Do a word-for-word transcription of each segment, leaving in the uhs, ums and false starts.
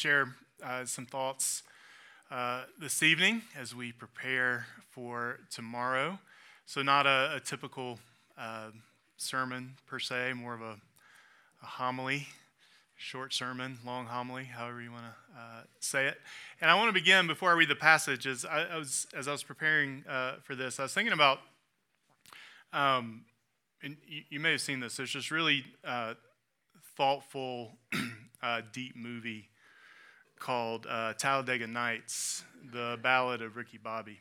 share uh, some thoughts uh, this evening as we prepare for tomorrow. So not a, a typical uh, sermon per se, more of a, a homily, short sermon, long homily, however you want to uh, say it. And I want to begin before I read the passage. As I, I was as I was preparing uh, for this, I was thinking about, um, and you, you may have seen this. There's this really uh, thoughtful, uh, deep movie called uh, Talladega Nights, the Ballad of Ricky Bobby.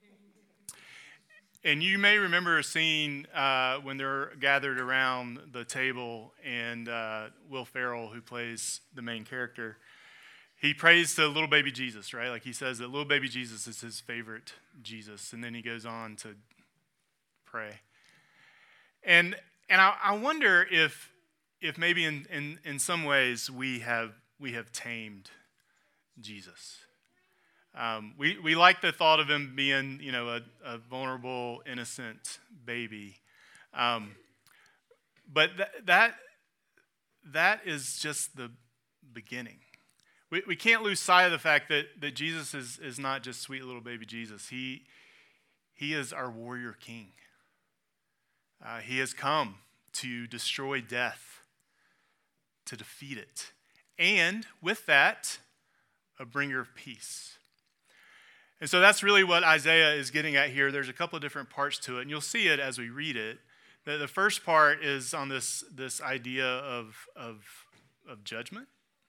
And you may remember a scene uh, when they're gathered around the table and uh, Will Ferrell, who plays the main character, he prays to little baby Jesus, right? Like he says that little baby Jesus is his favorite Jesus. And then he goes on to pray. And and I, I wonder if if maybe in, in, in some ways we have we have tamed Jesus. Um, we, we like the thought of him being, you know, a, a vulnerable, innocent baby. Um, but th- that that is just the beginning. We we can't lose sight of the fact that, that Jesus is, is not just sweet little baby Jesus. He, he is our warrior king. Uh, he has come to destroy death, to defeat it. And with that, a bringer of peace. And so that's really what Isaiah is getting at here. There's a couple of different parts to it, and you'll see it as we read it. The, the first part is on this, this idea of, of, of judgment.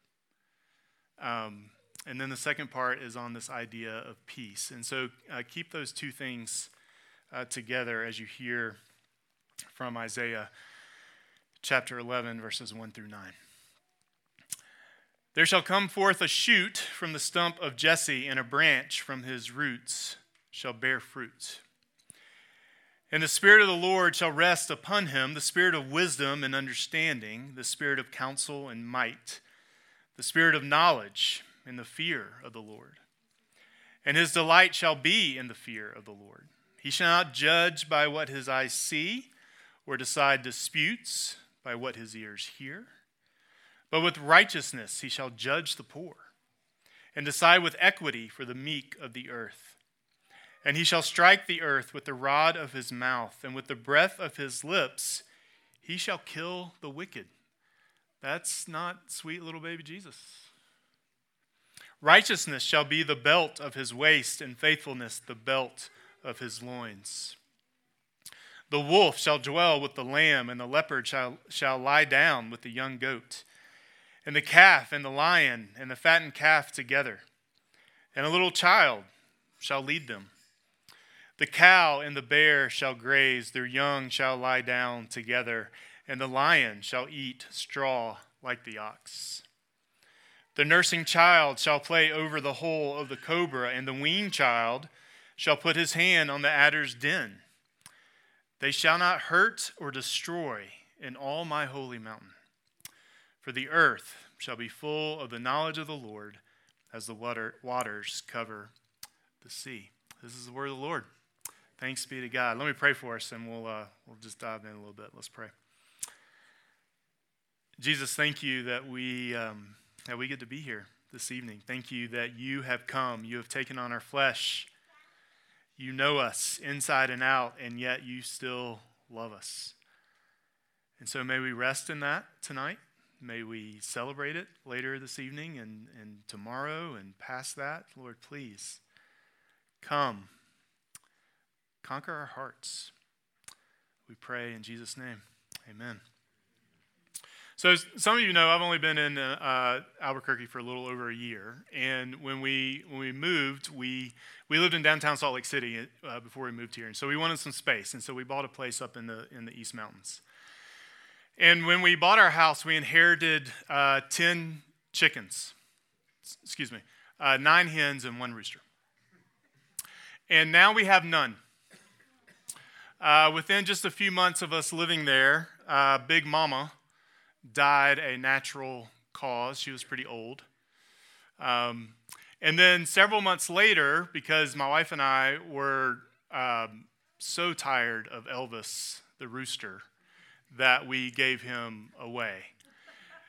Um, and then the second part is on this idea of peace. And so uh, keep those two things uh, together as you hear from Isaiah chapter eleven, verses one through nine. There shall come forth a shoot from the stump of Jesse, and a branch from his roots shall bear fruit. And the Spirit of the Lord shall rest upon him, the Spirit of wisdom and understanding, the Spirit of counsel and might, the Spirit of knowledge and the fear of the Lord. And his delight shall be in the fear of the Lord. He shall not judge by what his eyes see, or decide disputes by what his ears hear. But with righteousness he shall judge the poor, and decide with equity for the meek of the earth. And he shall strike the earth with the rod of his mouth, and with the breath of his lips he shall kill the wicked. That's not sweet little baby Jesus. Righteousness shall be the belt of his waist, and faithfulness the belt of his loins. The wolf shall dwell with the lamb, and the leopard shall, shall lie down with the young goat. And the calf and the lion and the fattened calf together. And a little child shall lead them. The cow and the bear shall graze, their young shall lie down together, and the lion shall eat straw like the ox. The nursing child shall play over the hole of the cobra, and the weaned child shall put his hand on the adder's den. They shall not hurt or destroy in all my holy mountain. For the earth shall be full of the knowledge of the Lord as the water, waters cover the sea. This is the word of the Lord. Thanks be to God. Let me pray for us, and we'll uh, we'll just dive in a little bit. Let's pray. Jesus, thank you that we um, that we get to be here this evening. Thank you that you have come. You have taken on our flesh. You know us inside and out, and yet you still love us. And so may we rest in that tonight. May we celebrate it later this evening and, and tomorrow and past that. Lord, please come. Conquer our hearts. We pray in Jesus' name. Amen. So as some of you know, I've only been in uh, Albuquerque for a little over a year. And when we when we moved, we we lived in downtown Salt Lake City uh, before we moved here. And so we wanted some space. And so we bought a place up in the in the East Mountains. And when we bought our house, we inherited uh, ten chickens, excuse me, uh, nine hens and one rooster. And now we have none. Uh, within just a few months of us living there, uh, Big Mama died a natural cause. She was pretty old. Um, and then several months later, because my wife and I were um, so tired of Elvis the rooster, that we gave him away.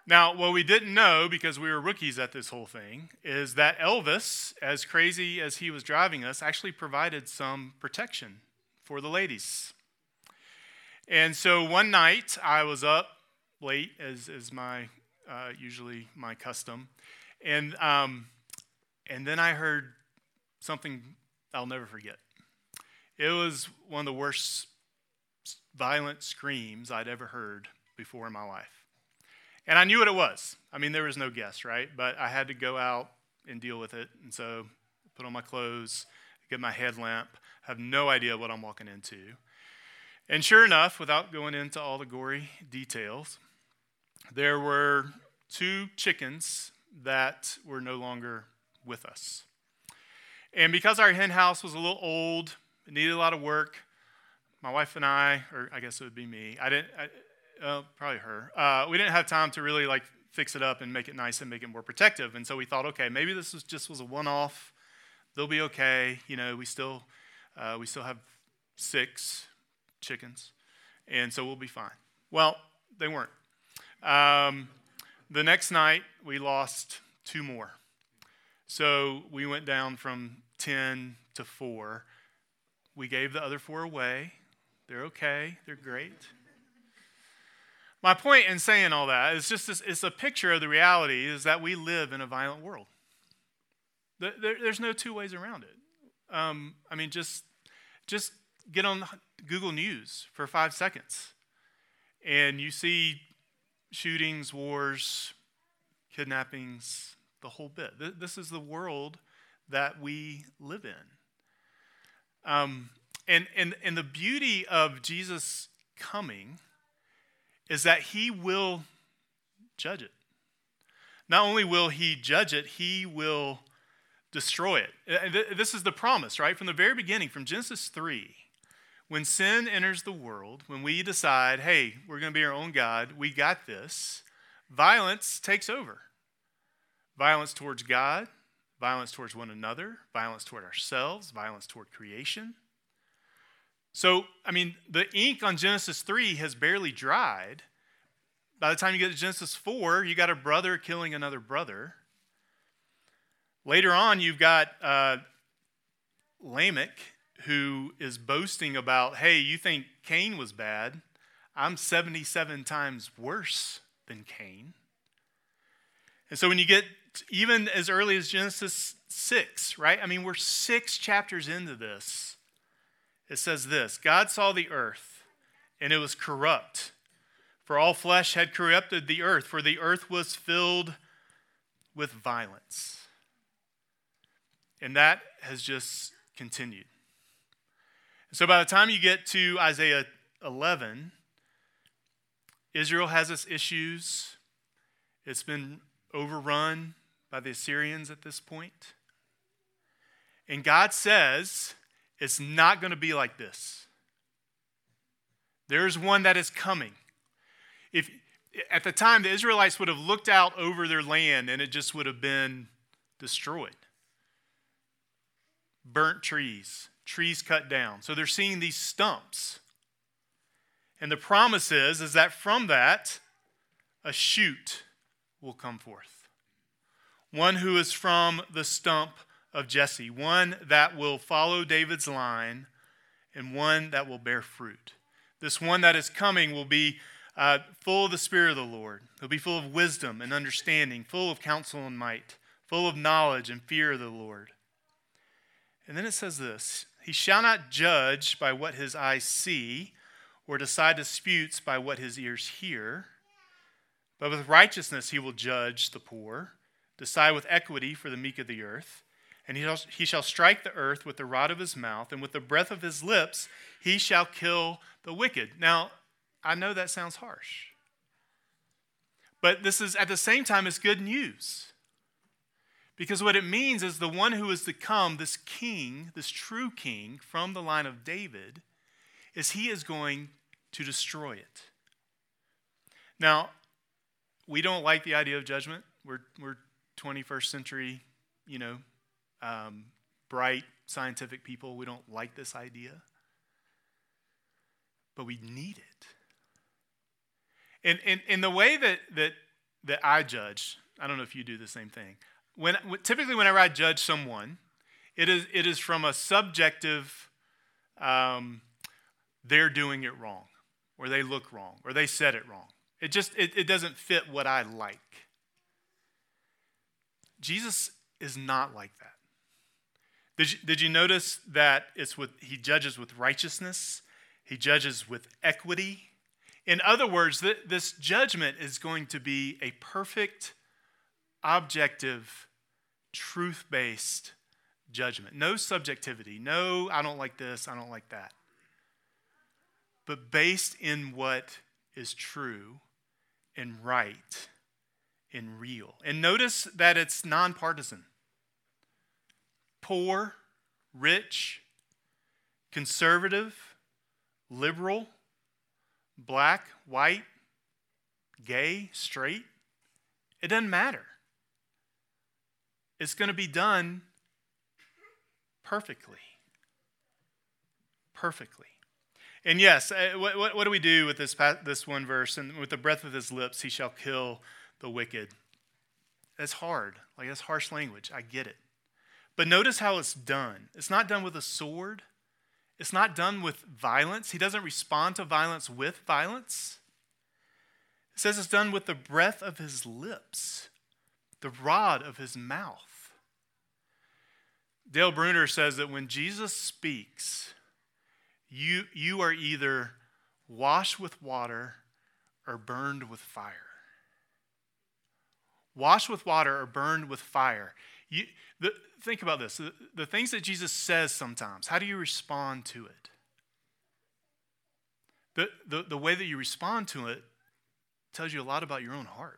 Now, what we didn't know, because we were rookies at this whole thing, is that Elvis, as crazy as he was driving us, actually provided some protection for the ladies. And so one night, I was up late, as is my uh, usually my custom, and um, and then I heard something I'll never forget. It was one of the worst violent screams I'd ever heard before in my life. And I knew what it was. I mean, there was no guess, right? But I had to go out and deal with it. And so put on my clothes, get my headlamp, have no idea what I'm walking into. And sure enough, without going into all the gory details, there were two chickens that were no longer with us. And because our hen house was a little old, it needed a lot of work, my wife and I, or I guess it would be me, I didn't, I, uh, probably her, uh, we didn't have time to really like fix it up and make it nice and make it more protective. And so we thought, okay, maybe this was just was a one-off. They'll be okay. You know, we still, uh, we still have six chickens, and so we'll be fine. Well, they weren't. Um, the next night, we lost two more. So we went down from ten to four. We gave the other four away. They're okay. They're great. My point in saying all that is just this, it's a picture of the reality is that we live in a violent world. There, there, there's no two ways around it. Um, I mean, just just get on Google News for five seconds, and you see shootings, wars, kidnappings, the whole bit. This is the world that we live in. Um, and, and, and the beauty of Jesus coming is that he will judge it. Not only will he judge it, he will destroy it. This is the promise, right? From the very beginning, from Genesis three, when sin enters the world, when we decide, hey, we're going to be our own God, we got this, violence takes over. Violence towards God, violence towards one another, violence toward ourselves, violence toward creation. So, I mean, the ink on Genesis three has barely dried. By the time you get to Genesis four, you got a brother killing another brother. Later on, you've got uh, Lamech, who is boasting about, hey, you think Cain was bad? I'm seventy-seven times worse than Cain. And so when you get even as early as Genesis six, right? I mean, we're six chapters into this. It says this, God saw the earth, and it was corrupt, for all flesh had corrupted the earth, for the earth was filled with violence. And that has just continued. So by the time you get to Isaiah eleven, Israel has its issues. It's been overrun by the Assyrians at this point. And God says it's not going to be like this. There's one that is coming. If at the time the Israelites would have looked out over their land and it just would have been destroyed. Burnt trees, trees cut down. So they're seeing these stumps. And the promise is, is that from that, a shoot will come forth. One who is from the stump of Jesse. One that will follow David's line, and one that will bear fruit. This one that is coming will be uh, full of the Spirit of the Lord. He'll be full of wisdom and understanding, full of counsel and might, full of knowledge and fear of the Lord. And then it says this, he shall not judge by what his eyes see, or decide disputes by what his ears hear, but with righteousness he will judge the poor, decide with equity for the meek of the earth. And he shall, he shall strike the earth with the rod of his mouth, and with the breath of his lips he shall kill the wicked. Now, I know that sounds harsh, but this is at the same time it's good news. Because what it means is the one who is to come, this king, this true king from the line of David, is he is going to destroy it. Now, we don't like the idea of judgment. We're we're twenty-first century, you know, um, bright scientific people. We don't like this idea, but we need it. And and in the way that that that I judge, I don't know if you do the same thing. When typically whenever I judge someone, it is it is from a subjective, um, they're doing it wrong, or they look wrong, or they said it wrong. It just it, it doesn't fit what I like. Jesus is not like that. Did you, did you notice that it's with he judges with righteousness? He judges with equity. In other words, th- this judgment is going to be a perfect, objective, truth-based judgment. No subjectivity. No, I don't like this, I don't like that. But based in what is true and right and real. And notice that it's nonpartisan. Poor, rich, conservative, liberal, black, white, gay, straight. It doesn't matter. It's going to be done perfectly. Perfectly. And yes, what, what, what do we do with this, this one verse? And with the breath of his lips, he shall kill the wicked. That's hard. Like, that's harsh language. I get it. But notice how it's done. It's not done with a sword. It's not done with violence. He doesn't respond to violence with violence. It says it's done with the breath of his lips, the rod of his mouth. Dale Bruner says that when Jesus speaks, you, you are either washed with water or burned with fire. Washed with water or burned with fire. You, the, think about this. The, the things that Jesus says sometimes, how do you respond to it? The, the, the way that you respond to it tells you a lot about your own heart.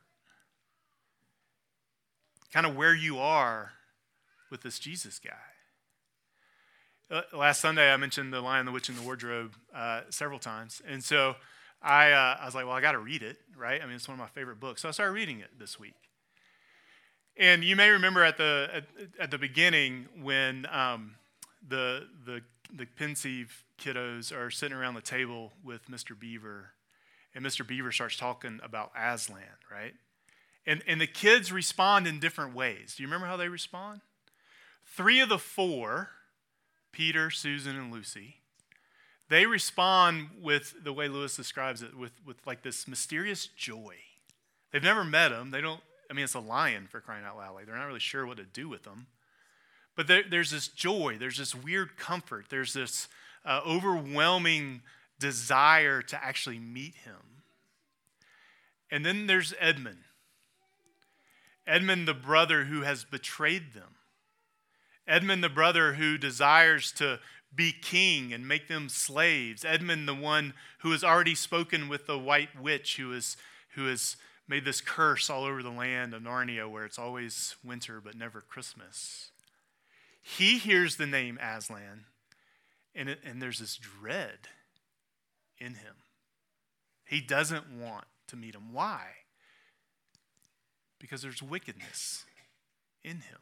Kind of where you are with this Jesus guy. Uh, last Sunday, I mentioned The Lion, the Witch, and the Wardrobe uh, several times. And so I, uh, I was like, well, I got to read it, right? I mean, it's one of my favorite books. So I started reading it this week. And you may remember at the at, at the beginning when um, the the the pensive kiddos are sitting around the table with Mister Beaver, and Mister Beaver starts talking about Aslan, right? And and the kids respond in different ways. Do you remember how they respond? Three of the four, Peter, Susan, and Lucy, they respond with the way Lewis describes it, with with like this mysterious joy. They've never met him. They don't. I mean, it's a lion, for crying out loud. Like, they're not really sure what to do with them. But there, there's this joy. There's this weird comfort. There's this uh, overwhelming desire to actually meet him. And then there's Edmund. Edmund, the brother who has betrayed them. Edmund, the brother who desires to be king and make them slaves. Edmund, the one who has already spoken with the white witch who is who is made this curse all over the land of Narnia where it's always winter but never Christmas. He hears the name Aslan, and, it, and there's this dread in him. He doesn't want to meet him. Why? Because there's wickedness in him.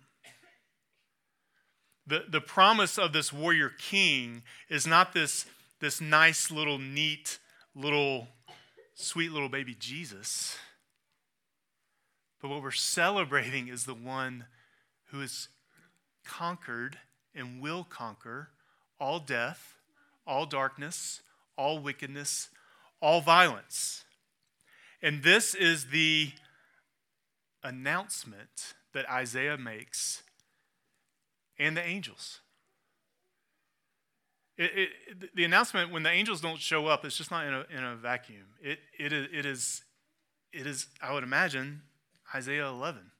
The, the promise of this warrior king is not this, this nice little, neat, little, sweet little baby Jesus. But what we're celebrating is the one who has conquered and will conquer all death, all darkness, all wickedness, all violence. And this is the announcement that Isaiah makes and the angels. It, it, the announcement, when the angels don't show up, it's just not in a, in a vacuum. It, it, it, is, it is, I would imagine, Isaiah eleven.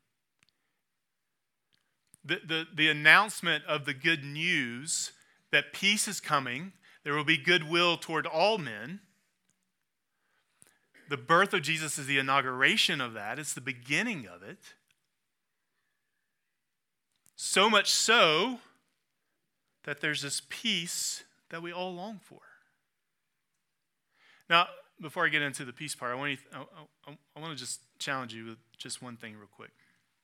The, the, the announcement of the good news that peace is coming, there will be goodwill toward all men. The birth of Jesus is the inauguration of that. It's the beginning of it. So much so that there's this peace that we all long for. Now, before I get into the peace part, I want, to, I, I, I want to just challenge you with just one thing real quick.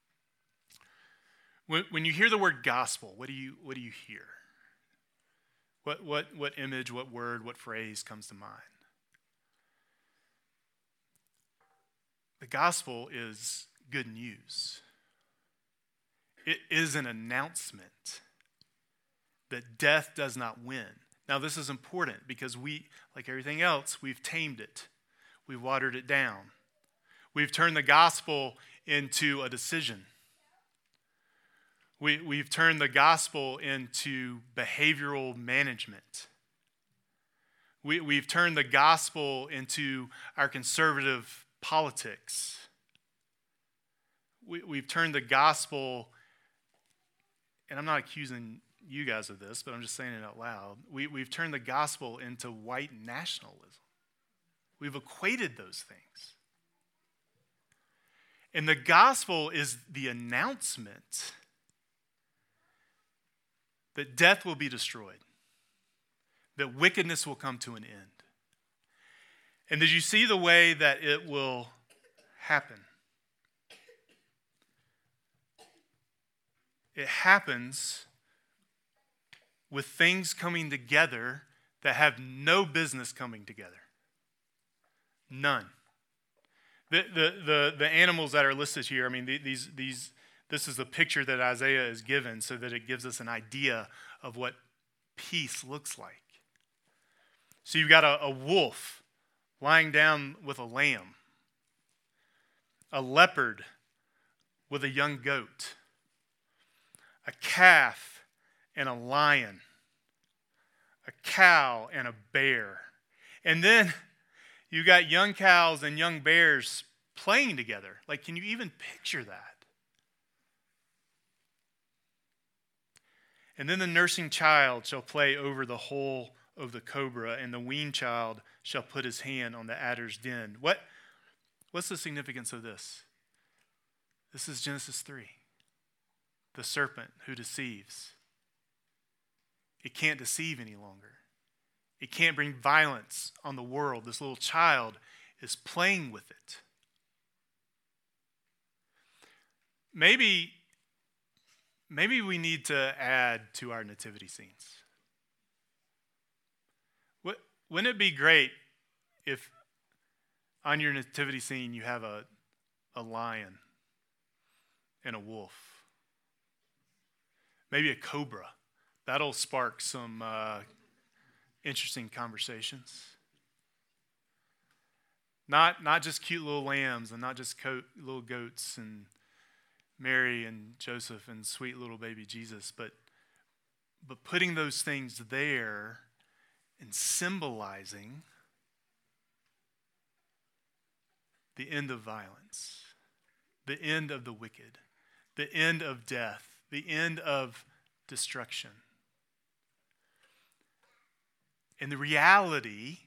When, when you hear the word gospel, what do you what do you hear? What what what image, what word, what phrase comes to mind? The gospel is good news. It is an announcement that death does not win. Now, this is important because we, like everything else, we've tamed it. We've watered it down. We've turned the gospel into a decision. We, we've turned the gospel into behavioral management. We, we've turned the gospel into our conservative politics. We, we've turned the gospel, and I'm not accusing you guys of this, but I'm just saying it out loud. We, we've turned the gospel into white nationalism. We've equated those things. And the gospel is the announcement that death will be destroyed, that wickedness will come to an end. And did you see the way that it will happen? It happens with things coming together that have no business coming together. None. The, the, the, the animals that are listed here, I mean, these, these, this is the picture that Isaiah is given so that it gives us an idea of what peace looks like. So you've got a, a wolf lying down with a lamb, a leopard with a young goat, a calf and a lion, a cow and a bear. And then you got young cows and young bears playing together. Like, can you even picture that? And then the nursing child shall play over the hole of the cobra, and the weaned child shall put his hand on the adder's den. What, what's the significance of this? This is Genesis three. The serpent who deceives. It can't deceive any longer. It can't bring violence on the world. This little child is playing with it. Maybe, maybe we need to add to our nativity scenes. Wouldn't it be great if on your nativity scene you have a, a lion and a wolf? Maybe a cobra. That'll spark some uh, interesting conversations. Not, not just cute little lambs and not just co- little goats and Mary and Joseph and sweet little baby Jesus, but, but putting those things there and symbolizing the end of violence, the end of the wicked, the end of death, the end of destruction. And the reality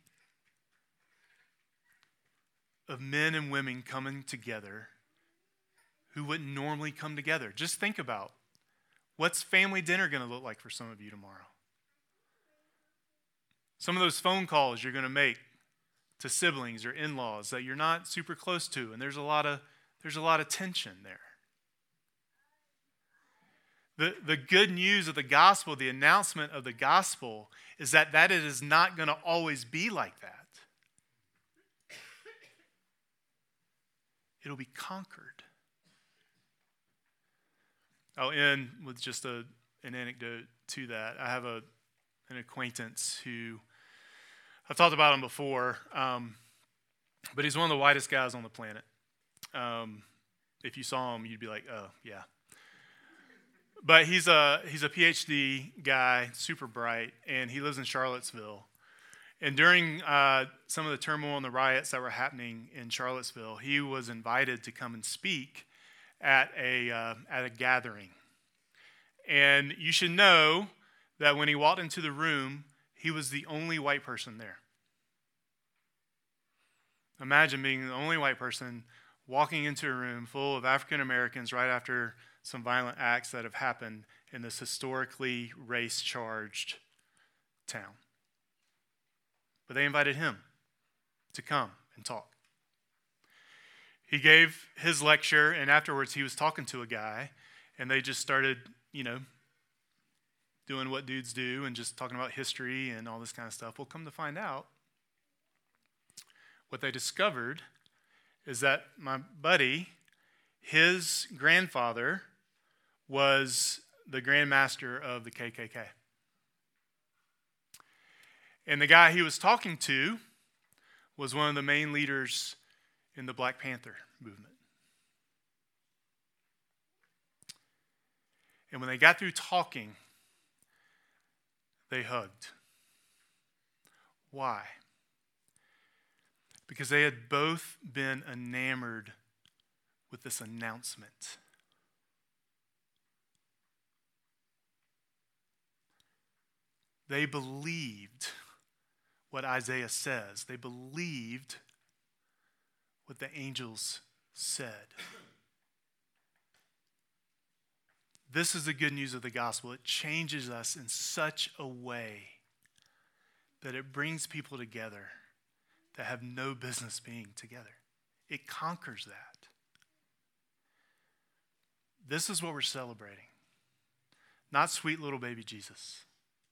of men and women coming together who wouldn't normally come together. Just think about, what's family dinner going to look like for some of you tomorrow? Some of those phone calls you're going to make to siblings or in-laws that you're not super close to, and there's a lot of there's a lot of tension there. The, the good news of the gospel, the announcement of the gospel, is that, that it is not going to always be like that. It'll be conquered. I'll end with just a, an anecdote to that. I have a an acquaintance who, I've talked about him before, um, but he's one of the whitest guys on the planet. Um, if you saw him, you'd be like, oh, yeah. But he's a he's a P H D guy, super bright, and he lives in Charlottesville. And during uh, some of the turmoil and the riots that were happening in Charlottesville, he was invited to come and speak at a uh, at a gathering. And you should know that when he walked into the room, he was the only white person there. Imagine being the only white person walking into a room full of African Americans right after some violent acts that have happened in this historically race-charged town. But they invited him to come and talk. He gave his lecture, and afterwards he was talking to a guy, and they just started, you know, doing what dudes do and just talking about history and all this kind of stuff. Well, come to find out, what they discovered is that my buddy, his grandfather was the Grand Master of the K K K. And the guy he was talking to was one of the main leaders in the Black Panther movement. And when they got through talking, they hugged. Why? Because they had both been enamored with this announcement. They believed what Isaiah says. They believed what the angels said. This is the good news of the gospel. It changes us in such a way that it brings people together that have no business being together. It conquers that. This is what we're celebrating. Not sweet little baby Jesus,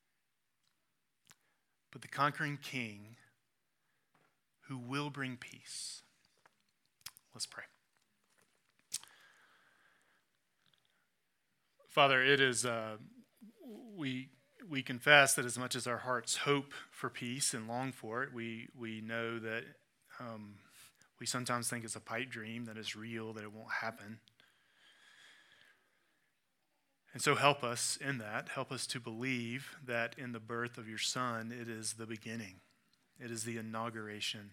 but the conquering King who will bring peace. Let's pray. Father, it is, uh, we we confess that as much as our hearts hope for peace and long for it, we, we know that um, we sometimes think it's a pipe dream, that it's real, that it won't happen. And so help us in that. Help us to believe that in the birth of your Son, it is the beginning. It is the inauguration.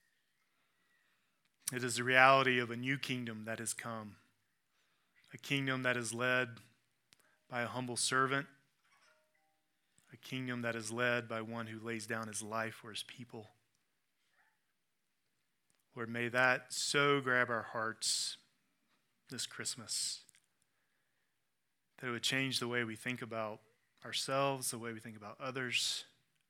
It is the reality of a new kingdom that has come. A kingdom that is led by a humble servant. A kingdom that is led by one who lays down his life for his people. Lord, may that so grab our hearts this Christmas that it would change the way we think about ourselves, the way we think about others,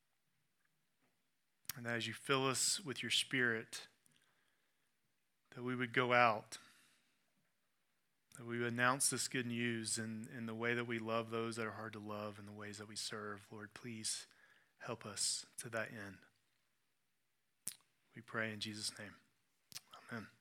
and that as you fill us with your Spirit, that we would go out, that we would announce this good news in, in the way that we love those that are hard to love and the ways that we serve. Lord, please help us to that end. We pray in Jesus' name. Amen.